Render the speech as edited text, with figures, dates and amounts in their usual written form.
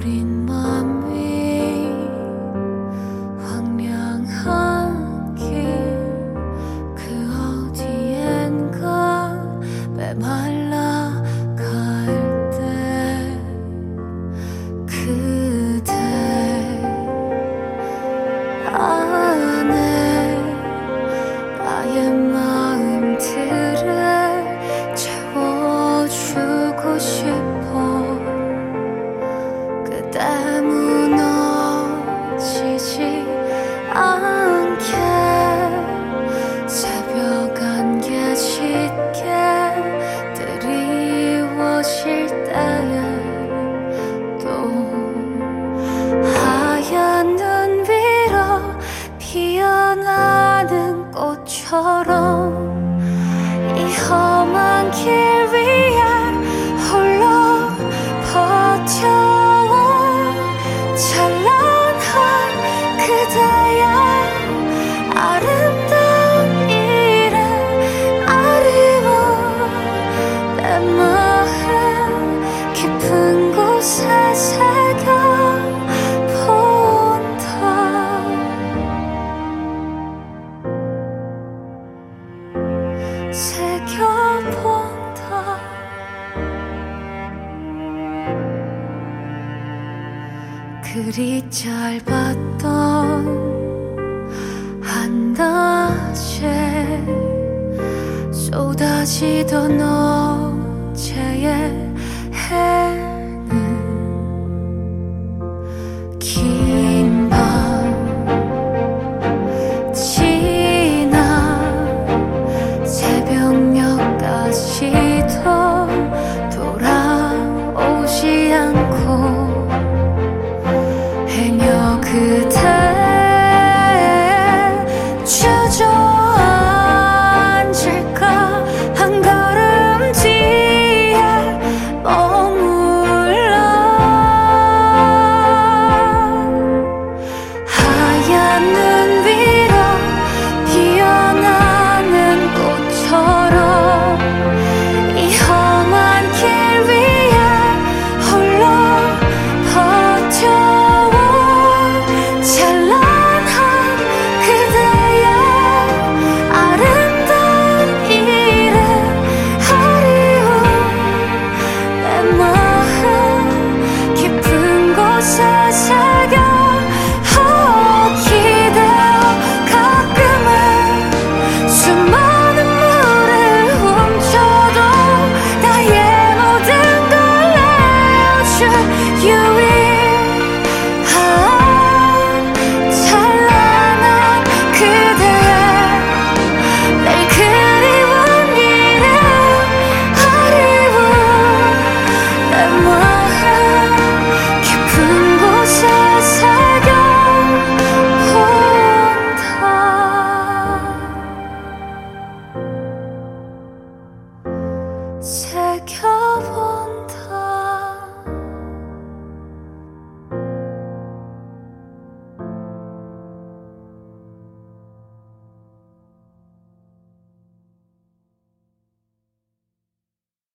어린 맘이 황량한 길 그 어디엔가 메말라 갈 때 그대 안에 나의 마음들을 채워주고 싶어. 그대 무너지지 않게 새벽 안개 짙게 드리워질 때에 또 하얀 눈 위로 피어나는 꽃처럼 이 험한 길 위에 홀로 버텨온 찬란한 그대의 아름다운 일에 아리운 내 마음 깊은 곳에 새겨본다. 새겨본다. 그리 짧았던 한낮에 쏟아지던 어제의